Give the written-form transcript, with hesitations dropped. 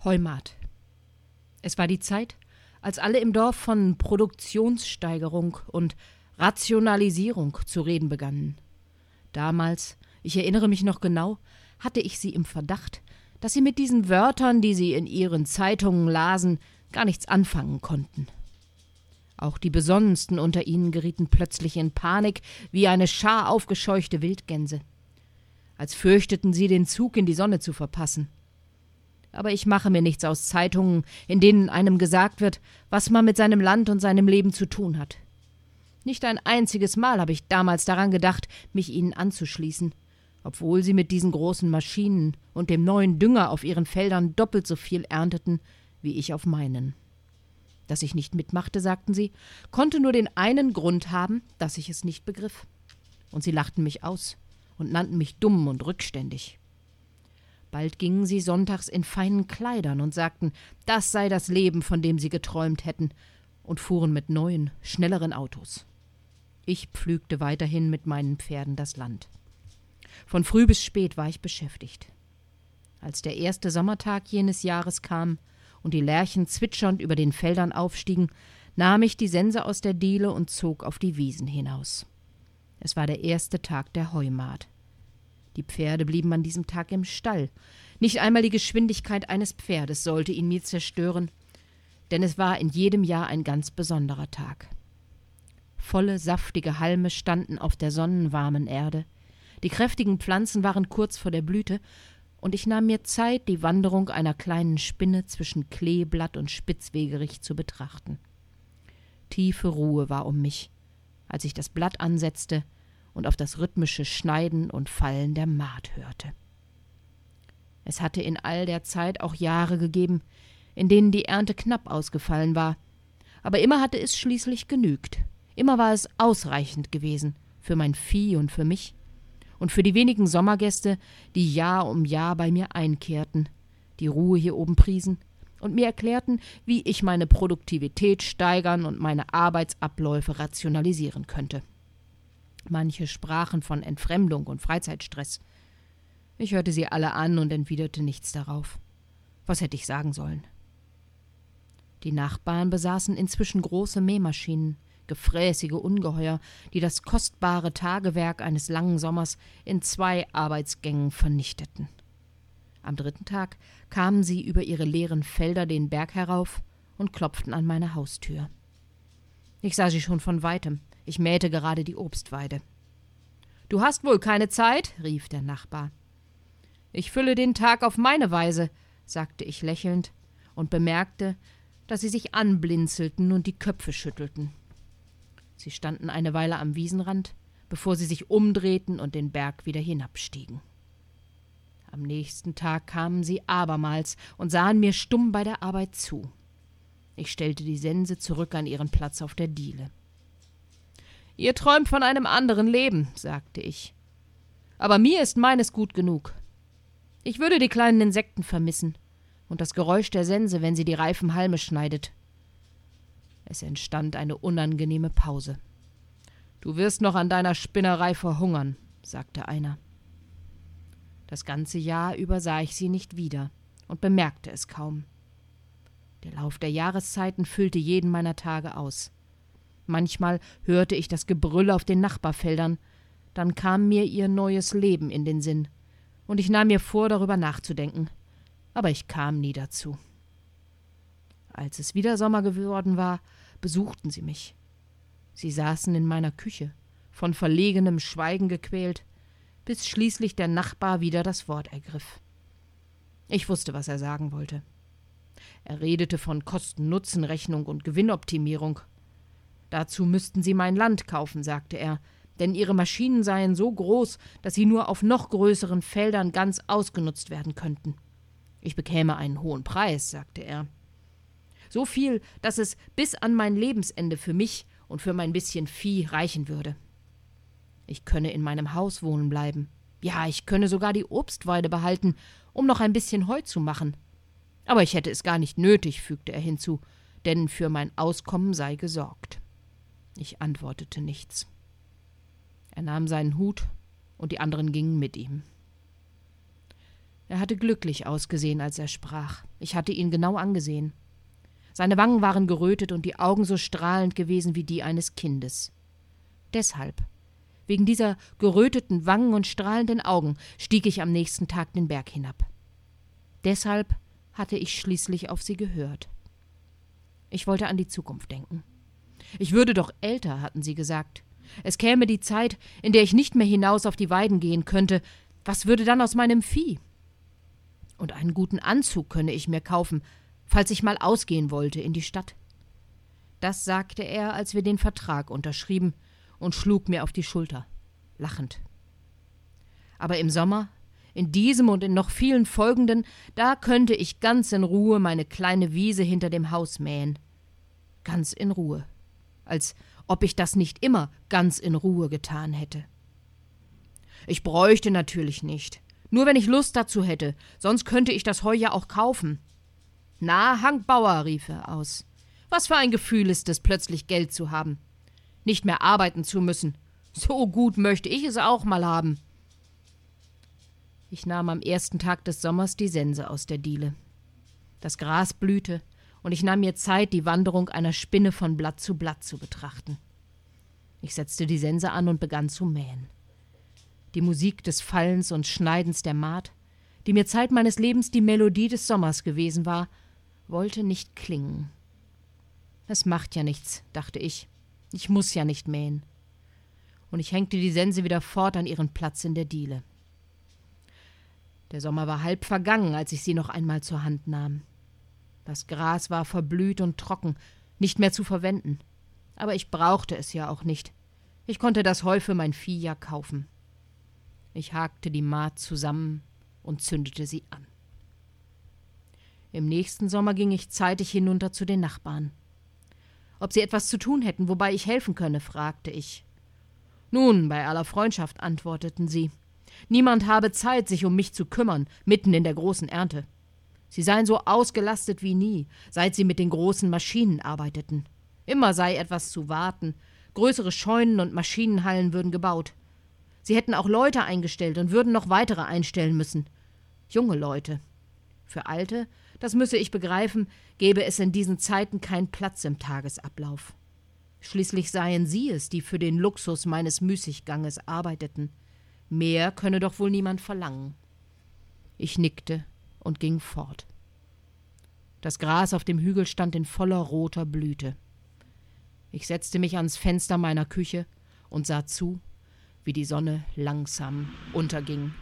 Heimat. Es war die Zeit, als alle im Dorf von Produktionssteigerung und Rationalisierung zu reden begannen. Damals, ich erinnere mich noch genau, hatte ich sie im Verdacht, dass sie mit diesen Wörtern, die sie in ihren Zeitungen lasen, gar nichts anfangen konnten. Auch die Besonnensten unter ihnen gerieten plötzlich in Panik wie eine Schar aufgescheuchte Wildgänse, als fürchteten sie, den Zug in die Sonne zu verpassen. Aber ich mache mir nichts aus Zeitungen, in denen einem gesagt wird, was man mit seinem Land und seinem Leben zu tun hat. Nicht ein einziges Mal habe ich damals daran gedacht, mich ihnen anzuschließen, obwohl sie mit diesen großen Maschinen und dem neuen Dünger auf ihren Feldern doppelt so viel ernteten, wie ich auf meinen. Dass ich nicht mitmachte, sagten sie, konnte nur den einen Grund haben, dass ich es nicht begriff. Und sie lachten mich aus und nannten mich dumm und rückständig. Bald gingen sie sonntags in feinen Kleidern und sagten, das sei das Leben, von dem sie geträumt hätten, und fuhren mit neuen, schnelleren Autos. Ich pflügte weiterhin mit meinen Pferden das Land. Von früh bis spät war ich beschäftigt. Als der erste Sommertag jenes Jahres kam und die Lerchen zwitschernd über den Feldern aufstiegen, nahm ich die Sense aus der Diele und zog auf die Wiesen hinaus. Es war der erste Tag der Heumahd. Die Pferde blieben an diesem Tag im Stall. Nicht einmal die Geschwindigkeit eines Pferdes sollte ihn mir zerstören, denn es war in jedem Jahr ein ganz besonderer Tag. Volle, saftige Halme standen auf der sonnenwarmen Erde, die kräftigen Pflanzen waren kurz vor der Blüte, und ich nahm mir Zeit, die Wanderung einer kleinen Spinne zwischen Kleeblatt und Spitzwegerich zu betrachten. Tiefe Ruhe war um mich, als ich das Blatt ansetzte und auf das rhythmische Schneiden und Fallen der Mahd hörte. Es hatte in all der Zeit auch Jahre gegeben, in denen die Ernte knapp ausgefallen war, aber immer hatte es schließlich genügt, immer war es ausreichend gewesen für mein Vieh und für mich und für die wenigen Sommergäste, die Jahr um Jahr bei mir einkehrten, die Ruhe hier oben priesen und mir erklärten, wie ich meine Produktivität steigern und meine Arbeitsabläufe rationalisieren könnte. Manche sprachen von Entfremdung und Freizeitstress. Ich hörte sie alle an und entwiderte nichts darauf. Was hätte ich sagen sollen? Die Nachbarn besaßen inzwischen große Mähmaschinen, gefräßige Ungeheuer, die das kostbare Tagewerk eines langen Sommers in 2 Arbeitsgängen vernichteten. Am 3. Tag kamen sie über ihre leeren Felder den Berg herauf und klopften an meine Haustür. Ich sah sie schon von weitem. Ich mähte gerade die Obstweide. »Du hast wohl keine Zeit?« rief der Nachbar. »Ich fülle den Tag auf meine Weise«, sagte ich lächelnd und bemerkte, dass sie sich anblinzelten und die Köpfe schüttelten. Sie standen eine Weile am Wiesenrand, bevor sie sich umdrehten und den Berg wieder hinabstiegen. Am nächsten Tag kamen sie abermals und sahen mir stumm bei der Arbeit zu. Ich stellte die Sense zurück an ihren Platz auf der Diele. »Ihr träumt von einem anderen Leben«, sagte ich. »Aber mir ist meines gut genug. Ich würde die kleinen Insekten vermissen und das Geräusch der Sense, wenn sie die reifen Halme schneidet.« Es entstand eine unangenehme Pause. »Du wirst noch an deiner Spinnerei verhungern«, sagte einer. Das ganze Jahr über sah ich sie nicht wieder und bemerkte es kaum. Der Lauf der Jahreszeiten füllte jeden meiner Tage aus. Manchmal hörte ich das Gebrüll auf den Nachbarfeldern, dann kam mir ihr neues Leben in den Sinn, und ich nahm mir vor, darüber nachzudenken, aber ich kam nie dazu. Als es wieder Sommer geworden war, besuchten sie mich. Sie saßen in meiner Küche, von verlegenem Schweigen gequält, bis schließlich der Nachbar wieder das Wort ergriff. Ich wusste, was er sagen wollte. Er redete von Kosten-Nutzen-Rechnung und Gewinnoptimierung. Dazu müssten sie mein Land kaufen, sagte er, denn ihre Maschinen seien so groß, dass sie nur auf noch größeren Feldern ganz ausgenutzt werden könnten. Ich bekäme einen hohen Preis, sagte er. So viel, dass es bis an mein Lebensende für mich und für mein bisschen Vieh reichen würde. Ich könne in meinem Haus wohnen bleiben. Ja, ich könne sogar die Obstweide behalten, um noch ein bisschen Heu zu machen. Aber ich hätte es gar nicht nötig, fügte er hinzu, denn für mein Auskommen sei gesorgt. Ich antwortete nichts. Er nahm seinen Hut und die anderen gingen mit ihm. Er hatte glücklich ausgesehen, als er sprach. Ich hatte ihn genau angesehen. Seine Wangen waren gerötet und die Augen so strahlend gewesen wie die eines Kindes. Deshalb, wegen dieser geröteten Wangen und strahlenden Augen, stieg ich am nächsten Tag den Berg hinab. Deshalb hatte ich schließlich auf sie gehört. Ich wollte an die Zukunft denken. Ich würde doch älter, hatten sie gesagt. Es käme die Zeit, in der ich nicht mehr hinaus auf die Weiden gehen könnte. Was würde dann aus meinem Vieh? Und einen guten Anzug könne ich mir kaufen, falls ich mal ausgehen wollte in die Stadt. Das sagte er, als wir den Vertrag unterschrieben, und schlug mir auf die Schulter, lachend. Aber im Sommer, in diesem und in noch vielen folgenden, da könnte ich ganz in Ruhe meine kleine Wiese hinter dem Haus mähen. Ganz in Ruhe. Als ob ich das nicht immer ganz in Ruhe getan hätte. Ich bräuchte natürlich nicht. Nur wenn ich Lust dazu hätte, sonst könnte ich das Heu ja auch kaufen. »Na, Hank Bauer«, rief er aus. »Was für ein Gefühl ist es, plötzlich Geld zu haben. Nicht mehr arbeiten zu müssen. So gut möchte ich es auch mal haben.« Ich nahm am ersten Tag des Sommers die Sense aus der Diele. Das Gras blühte, und ich nahm mir Zeit, die Wanderung einer Spinne von Blatt zu betrachten. Ich setzte die Sense an und begann zu mähen. Die Musik des Fallens und Schneidens der Maat, die mir Zeit meines Lebens die Melodie des Sommers gewesen war, wollte nicht klingen. Es macht ja nichts, dachte ich. Ich muss ja nicht mähen. Und ich hängte die Sense wieder fort an ihren Platz in der Diele. Der Sommer war halb vergangen, als ich sie noch einmal zur Hand nahm. Das Gras war verblüht und trocken, nicht mehr zu verwenden. Aber ich brauchte es ja auch nicht. Ich konnte das Heu für mein Vieh ja kaufen. Ich hakte die Maat zusammen und zündete sie an. Im nächsten Sommer ging ich zeitig hinunter zu den Nachbarn. Ob sie etwas zu tun hätten, wobei ich helfen könne, fragte ich. »Nun, bei aller Freundschaft«, antworteten sie. »Niemand habe Zeit, sich um mich zu kümmern, mitten in der großen Ernte. Sie seien so ausgelastet wie nie, seit sie mit den großen Maschinen arbeiteten. Immer sei etwas zu warten, größere Scheunen und Maschinenhallen würden gebaut. Sie hätten auch Leute eingestellt und würden noch weitere einstellen müssen. Junge Leute. Für Alte, das müsse ich begreifen, gäbe es in diesen Zeiten keinen Platz im Tagesablauf. Schließlich seien sie es, die für den Luxus meines Müßigganges arbeiteten. Mehr könne doch wohl niemand verlangen.« Ich nickte und ging fort. Das Gras auf dem Hügel stand in voller roter Blüte. Ich setzte mich ans Fenster meiner Küche und sah zu, wie die Sonne langsam unterging